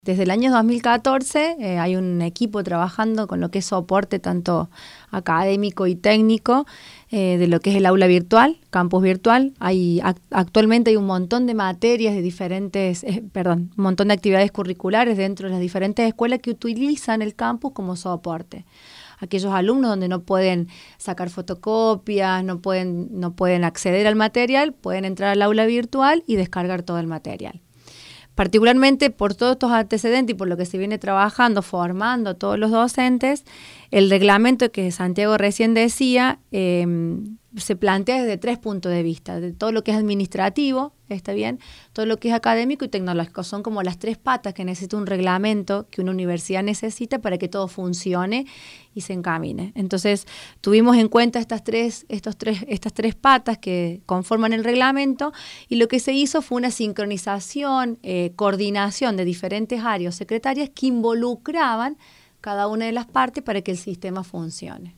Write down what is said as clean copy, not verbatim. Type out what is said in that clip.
Desde el año 2014 hay un equipo trabajando con lo que es soporte tanto académico y técnico de lo que es el aula virtual, campus virtual. Actualmente hay un montón de materias de diferentes, un montón de actividades curriculares dentro de las diferentes escuelas que utilizan el campus como soporte. Aquellos alumnos donde no pueden sacar fotocopias, no pueden acceder al material, pueden entrar al aula virtual y descargar todo el material. Particularmente por todos estos antecedentes y por lo que se viene trabajando, formando a todos los docentes, el reglamento que Santiago recién decía se plantea desde 3 puntos de vista, de todo lo que es administrativo, está bien, todo lo que es académico y tecnológico. Son como las 3 patas que necesita un reglamento, que una universidad necesita para que todo funcione y se encamine. Entonces, tuvimos en cuenta estas tres patas que conforman el reglamento y lo que se hizo fue una sincronización, coordinación de diferentes áreas secretarias que involucraban cada una de las partes para que el sistema funcione.